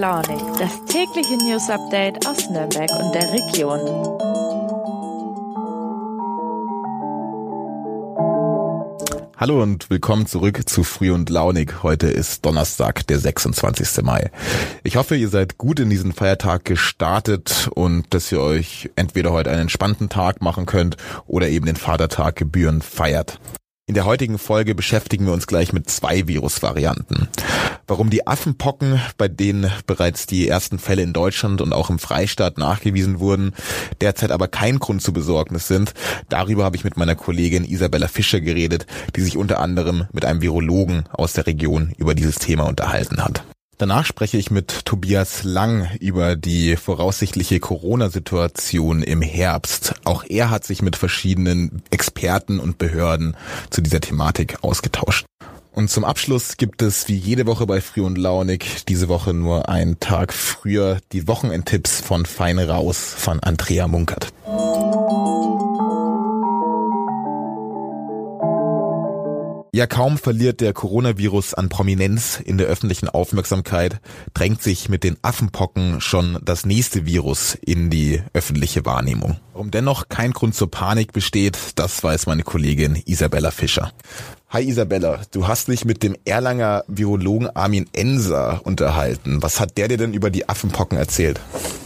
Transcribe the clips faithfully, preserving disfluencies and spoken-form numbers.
Launig, das tägliche News-Update aus Nürnberg und der Region. Hallo und willkommen zurück zu Früh und Launig. Heute ist Donnerstag, der sechsundzwanzigste Mai. Ich hoffe, ihr seid gut in diesen Feiertag gestartet und dass ihr euch entweder heute einen entspannten Tag machen könnt oder eben den Vatertag gebührend feiert. In der heutigen Folge beschäftigen wir uns gleich mit zwei Virusvarianten. Warum die Affenpocken, bei denen bereits die ersten Fälle in Deutschland und auch im Freistaat nachgewiesen wurden, derzeit aber kein Grund zur Besorgnis sind, darüber habe ich mit meiner Kollegin Isabella Fischer geredet, die sich unter anderem mit einem Virologen aus der Region über dieses Thema unterhalten hat. Danach spreche ich mit Tobias Lang über die voraussichtliche Corona-Situation im Herbst. Auch er hat sich mit verschiedenen Experten und Behörden zu dieser Thematik ausgetauscht. Und zum Abschluss gibt es wie jede Woche bei Früh und Launig diese Woche nur einen Tag früher die Wochenendtipps von Fein raus von Andrea Munkert. Ja, kaum verliert der Coronavirus an Prominenz in der öffentlichen Aufmerksamkeit, drängt sich mit den Affenpocken schon das nächste Virus in die öffentliche Wahrnehmung. Warum dennoch kein Grund zur Panik besteht, das weiß meine Kollegin Isabella Fischer. Hi Isabella, du hast dich mit dem Erlanger Virologen Armin Enser unterhalten. Was hat der dir denn über die Affenpocken erzählt?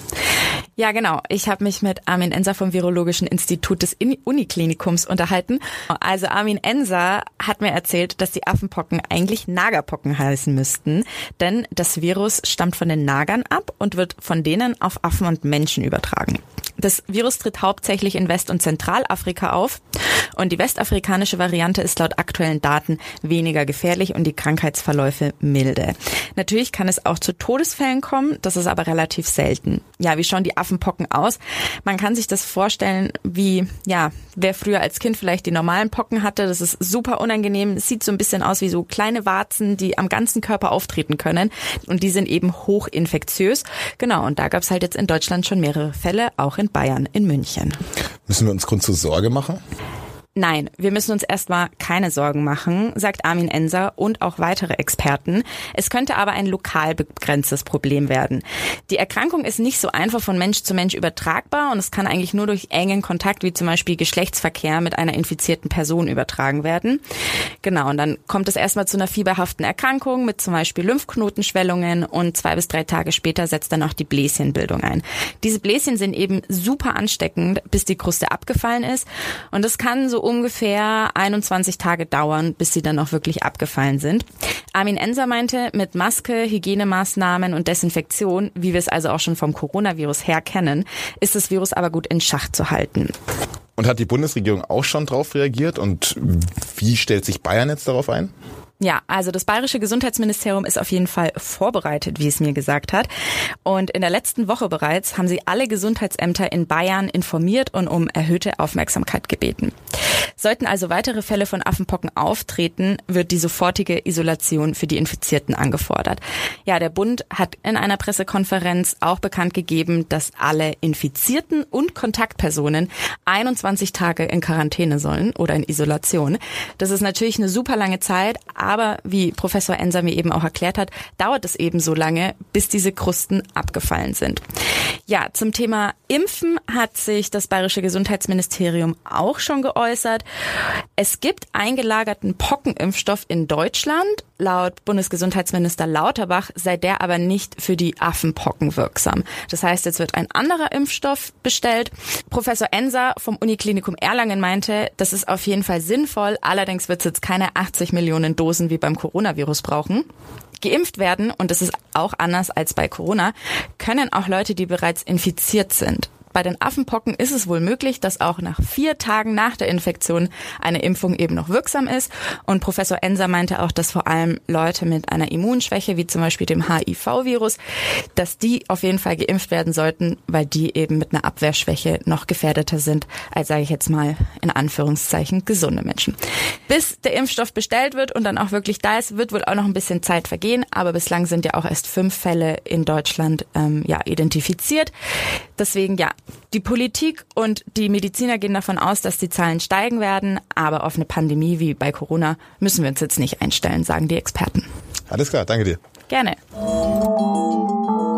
Ja, genau. Ich habe mich mit Armin Enser vom Virologischen Institut des Uniklinikums unterhalten. Also Armin Enser hat mir erzählt, dass die Affenpocken eigentlich Nagerpocken heißen müssten, denn das Virus stammt von den Nagern ab und wird von denen auf Affen und Menschen übertragen. Das Virus tritt hauptsächlich in West- und Zentralafrika auf und die westafrikanische Variante ist laut aktuellen Daten weniger gefährlich und die Krankheitsverläufe milde. Natürlich kann es auch zu Todesfällen kommen, das ist aber relativ selten. Ja, wie schauen die Affenpocken aus? Man kann sich das vorstellen, wie, ja, wer früher als Kind vielleicht die normalen Pocken hatte, das ist super unangenehm. Es sieht so ein bisschen aus wie so kleine Warzen, die am ganzen Körper auftreten können und die sind eben hochinfektiös. Genau, und da gab es halt jetzt in Deutschland schon mehrere Fälle, auch in Bayern, in München. Müssen wir uns Grund zur Sorge machen? Nein, wir müssen uns erstmal keine Sorgen machen, sagt Armin Enser und auch weitere Experten. Es könnte aber ein lokal begrenztes Problem werden. Die Erkrankung ist nicht so einfach von Mensch zu Mensch übertragbar und es kann eigentlich nur durch engen Kontakt wie zum Beispiel Geschlechtsverkehr mit einer infizierten Person übertragen werden. Genau, und dann kommt es erstmal zu einer fieberhaften Erkrankung mit zum Beispiel Lymphknotenschwellungen und zwei bis drei Tage später setzt dann auch die Bläschenbildung ein. Diese Bläschen sind eben super ansteckend, bis die Kruste abgefallen ist und das kann so ungefähr einundzwanzig Tage dauern, bis sie dann auch wirklich abgefallen sind. Armin Enser meinte, mit Maske, Hygienemaßnahmen und Desinfektion, wie wir es also auch schon vom Coronavirus her kennen, ist das Virus aber gut in Schach zu halten. Und hat die Bundesregierung auch schon darauf reagiert und wie stellt sich Bayern jetzt darauf ein? Ja, also das bayerische Gesundheitsministerium ist auf jeden Fall vorbereitet, wie es mir gesagt hat. Und in der letzten Woche bereits haben sie alle Gesundheitsämter in Bayern informiert und um erhöhte Aufmerksamkeit gebeten. Sollten also weitere Fälle von Affenpocken auftreten, wird die sofortige Isolation für die Infizierten angefordert. Ja, der Bund hat in einer Pressekonferenz auch bekannt gegeben, dass alle Infizierten und Kontaktpersonen einundzwanzig Tage in Quarantäne sollen oder in Isolation. Das ist natürlich eine super lange Zeit, aber wie Professor Enser mir eben auch erklärt hat, dauert es eben so lange, bis diese Krusten abgefallen sind. Ja, zum Thema Impfen hat sich das bayerische Gesundheitsministerium auch schon geäußert. Es gibt eingelagerten Pockenimpfstoff in Deutschland. Laut Bundesgesundheitsminister Lauterbach sei der aber nicht für die Affenpocken wirksam. Das heißt, jetzt wird ein anderer Impfstoff bestellt. Professor Enser vom Uniklinikum Erlangen meinte, das ist auf jeden Fall sinnvoll. Allerdings wird es jetzt keine achtzig Millionen Dosen wie beim Coronavirus brauchen. Geimpft werden, und das ist auch anders als bei Corona, können auch Leute, die bereits infiziert sind. Bei den Affenpocken ist es wohl möglich, dass auch nach vier Tagen nach der Infektion eine Impfung eben noch wirksam ist. Und Professor Enser meinte auch, dass vor allem Leute mit einer Immunschwäche, wie zum Beispiel dem H I V-Virus, dass die auf jeden Fall geimpft werden sollten, weil die eben mit einer Abwehrschwäche noch gefährdeter sind als, sage ich jetzt mal, in Anführungszeichen gesunde Menschen. Bis der Impfstoff bestellt wird und dann auch wirklich da ist, wird wohl auch noch ein bisschen Zeit vergehen. Aber bislang sind ja auch erst fünf Fälle in Deutschland ähm, ja identifiziert. Deswegen, ja, die Politik und die Mediziner gehen davon aus, dass die Zahlen steigen werden, aber auf eine Pandemie wie bei Corona müssen wir uns jetzt nicht einstellen, sagen die Experten. Alles klar, danke dir. Gerne.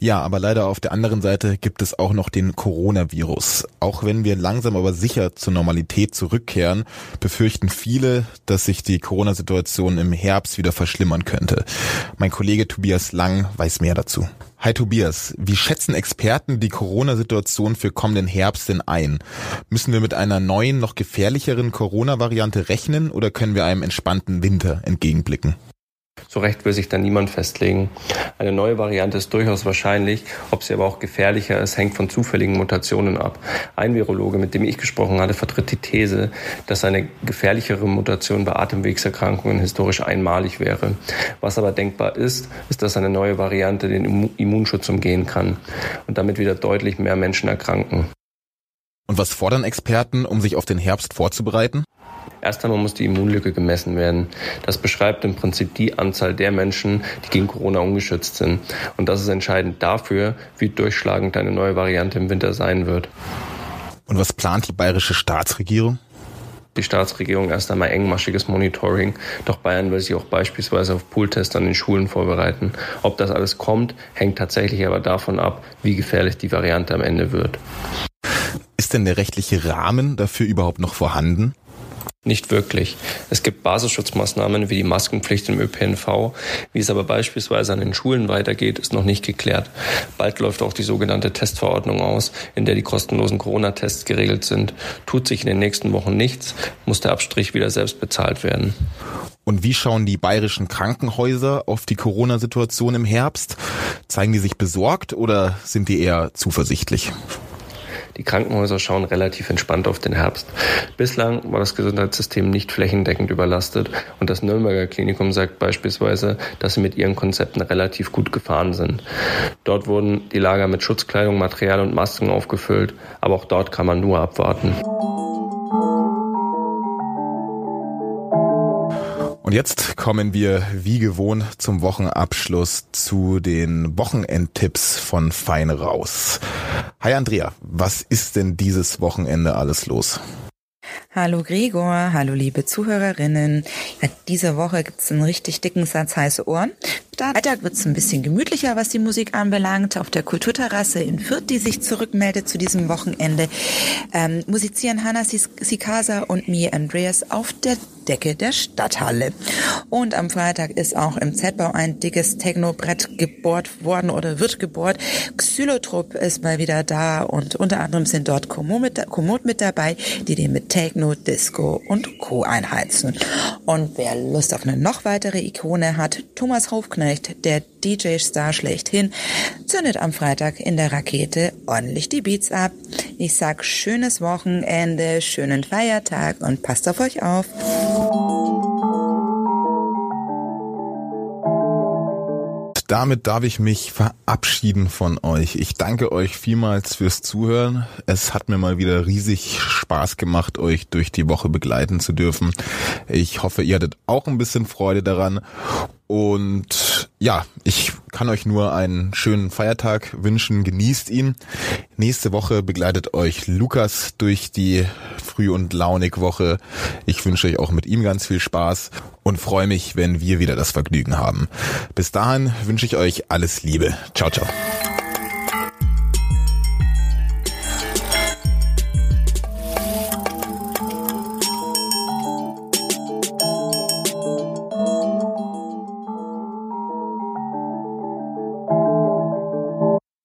Ja, aber leider auf der anderen Seite gibt es auch noch den Coronavirus. Auch wenn wir langsam aber sicher zur Normalität zurückkehren, befürchten viele, dass sich die Corona-Situation im Herbst wieder verschlimmern könnte. Mein Kollege Tobias Lang weiß mehr dazu. Hi Tobias, wie schätzen Experten die Corona-Situation für kommenden Herbst denn ein? Müssen wir mit einer neuen, noch gefährlicheren Corona-Variante rechnen oder können wir einem entspannten Winter entgegenblicken? So recht will sich da niemand festlegen. Eine neue Variante ist durchaus wahrscheinlich, ob sie aber auch gefährlicher ist, hängt von zufälligen Mutationen ab. Ein Virologe, mit dem ich gesprochen hatte, vertritt die These, dass eine gefährlichere Mutation bei Atemwegserkrankungen historisch einmalig wäre. Was aber denkbar ist, ist, dass eine neue Variante den Immunschutz umgehen kann und damit wieder deutlich mehr Menschen erkranken. Und was fordern Experten, um sich auf den Herbst vorzubereiten? Erst einmal muss die Immunlücke gemessen werden. Das beschreibt im Prinzip die Anzahl der Menschen, die gegen Corona ungeschützt sind. Und das ist entscheidend dafür, wie durchschlagend eine neue Variante im Winter sein wird. Und was plant die bayerische Staatsregierung? Die Staatsregierung erst einmal engmaschiges Monitoring. Doch Bayern will sich auch beispielsweise auf Pooltests an den Schulen vorbereiten. Ob das alles kommt, hängt tatsächlich aber davon ab, wie gefährlich die Variante am Ende wird. Ist denn der rechtliche Rahmen dafür überhaupt noch vorhanden? Nicht wirklich. Es gibt Basisschutzmaßnahmen wie die Maskenpflicht im Ö P N V. Wie es aber beispielsweise an den Schulen weitergeht, ist noch nicht geklärt. Bald läuft auch die sogenannte Testverordnung aus, in der die kostenlosen Corona-Tests geregelt sind. Tut sich in den nächsten Wochen nichts, muss der Abstrich wieder selbst bezahlt werden. Und wie schauen die bayerischen Krankenhäuser auf die Corona-Situation im Herbst? Zeigen die sich besorgt oder sind die eher zuversichtlich? Die Krankenhäuser schauen relativ entspannt auf den Herbst. Bislang war das Gesundheitssystem nicht flächendeckend überlastet und das Nürnberger Klinikum sagt beispielsweise, dass sie mit ihren Konzepten relativ gut gefahren sind. Dort wurden die Lager mit Schutzkleidung, Material und Masken aufgefüllt, aber auch dort kann man nur abwarten. Und jetzt kommen wir wie gewohnt zum Wochenabschluss zu den Wochenendtipps von Fein raus. Hi Andrea, was ist denn dieses Wochenende alles los? Hallo Gregor, hallo liebe Zuhörerinnen. Ja, diese Woche gibt's einen richtig dicken Satz heiße Ohren. Freitag wird's ein bisschen gemütlicher, was die Musik anbelangt. Auf der Kulturterrasse in Fürth, die sich zurückmeldet zu diesem Wochenende, ähm, musizieren Hanna Sikasa und Mie Andreas auf der Decke der Stadthalle. Und am Freitag ist auch im Z-Bau ein dickes Techno-Brett gebohrt worden oder wird gebohrt. Xylotrop ist mal wieder da und unter anderem sind dort Komoot mit, Komoot mit dabei, die den mit Techno, Disco und Co. einheizen. Und wer Lust auf eine noch weitere Ikone hat, Thomas Hofknecht, der D J-Star schlechthin, zündet am Freitag in der Rakete ordentlich die Beats ab. Ich sag schönes Wochenende, schönen Feiertag und passt auf euch auf. Damit darf ich mich verabschieden von euch. Ich danke euch vielmals fürs Zuhören. Es hat mir mal wieder riesig Spaß gemacht, euch durch die Woche begleiten zu dürfen. Ich hoffe, ihr hattet auch ein bisschen Freude daran. Und ja, ich kann euch nur einen schönen Feiertag wünschen. Genießt ihn. Nächste Woche begleitet euch Lukas durch die Früh- und Launig-Woche. Ich wünsche euch auch mit ihm ganz viel Spaß und freue mich, wenn wir wieder das Vergnügen haben. Bis dahin wünsche ich euch alles Liebe. Ciao, ciao.